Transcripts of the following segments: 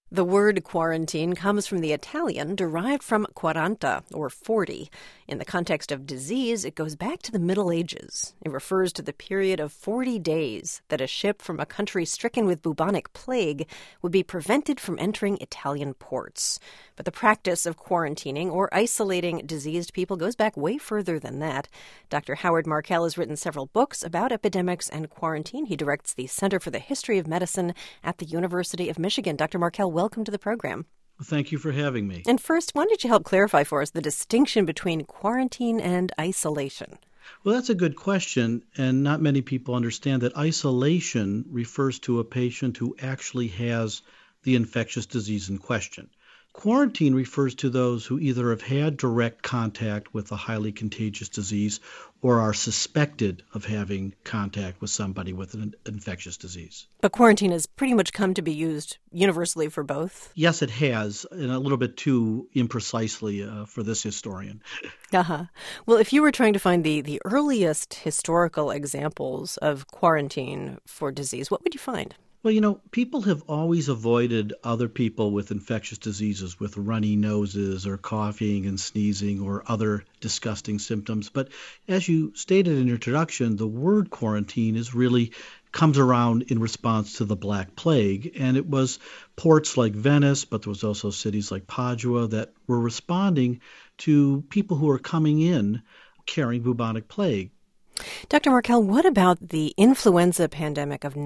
The word quarantine comes from the Italian derived from quaranta, or 40. In the context of disease, it goes back to the Middle Ages. It refers to the period of 40 days that a ship from a country stricken with bubonic plague would be prevented from entering Italian ports. But the practice of quarantining or isolating diseased people goes back way further than that. Dr. Howard Markel has written several books about epidemics and quarantine. He directs the Center for the History of Medicine at the University of Michigan. Dr. Markel, welcome to the program. Thank you for having me. And first, why don't you help clarify for us the distinction between quarantine and isolation? Well, that's a good question, and not many people understand that isolation refers to a patient who actually has the infectious disease in question. Quarantine refers to those who either have had direct contact with a highly contagious disease or are suspected of having contact with somebody with an infectious disease. But quarantine has pretty much come to be used universally for both? Yes, it has, and a little bit too imprecisely for this historian. Uh-huh. Well, if you were trying to find the earliest historical examples of quarantine for disease, what would you find? Well, people have always avoided other people with infectious diseases with runny noses or coughing and sneezing or other disgusting symptoms. But as you stated in your introduction, the word quarantine comes around in response to the Black Plague. And it was ports like Venice, but there was also cities like Padua that were responding to people who were coming in carrying bubonic plague. Dr. Markel, what about the influenza pandemic of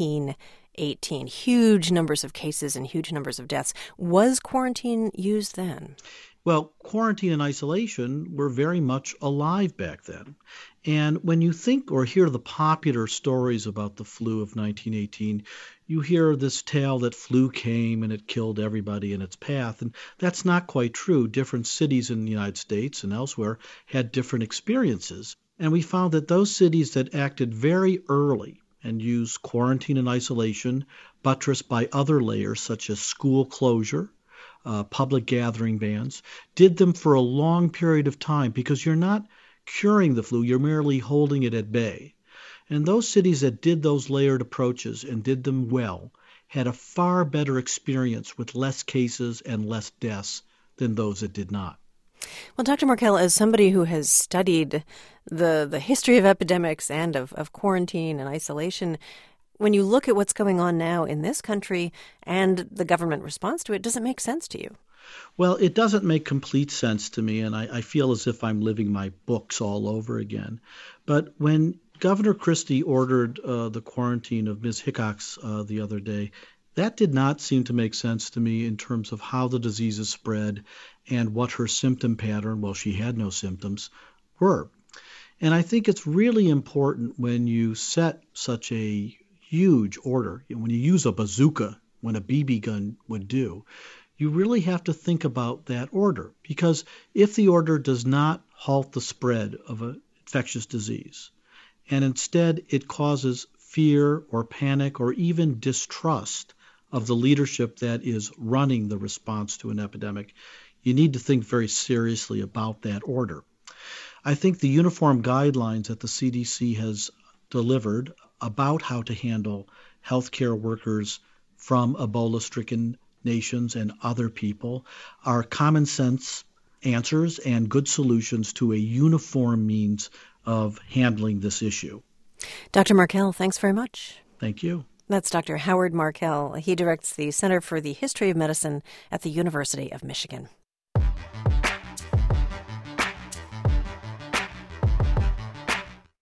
1918? Huge numbers of cases and huge numbers of deaths. Was quarantine used then? Well, quarantine and isolation were very much alive back then. And when you think or hear the popular stories about the flu of 1918, you hear this tale that flu came and it killed everybody in its path. And that's not quite true. Different cities in the United States and elsewhere had different experiences. And we found that those cities that acted very early and used quarantine and isolation, buttressed by other layers such as school closure, public gathering bans, did them for a long period of time because you're not curing the flu, you're merely holding it at bay. And those cities that did those layered approaches and did them well had a far better experience with less cases and less deaths than those that did not. Well, Dr. Markel, as somebody who has studied the history of epidemics and of quarantine and isolation, when you look at what's going on now in this country and the government response to it, does it make sense to you? Well, it doesn't make complete sense to me, and I feel as if I'm living my books all over again. But when Governor Christie ordered the quarantine of Ms. Hickox the other day, that did not seem to make sense to me in terms of how the disease is spread and what her symptom pattern, well, she had no symptoms, were. And I think it's really important when you set such a huge order, when you use a bazooka, when a BB gun would do, you really have to think about that order. Because if the order does not halt the spread of an infectious disease, and instead it causes fear or panic or even distrust of the leadership that is running the response to an epidemic, you need to think very seriously about that order. I think the uniform guidelines that the CDC has delivered about how to handle healthcare workers from Ebola-stricken nations and other people are common sense answers and good solutions to a uniform means of handling this issue. Dr. Markel, thanks very much. Thank you. That's Dr. Howard Markel. He directs the Center for the History of Medicine at the University of Michigan.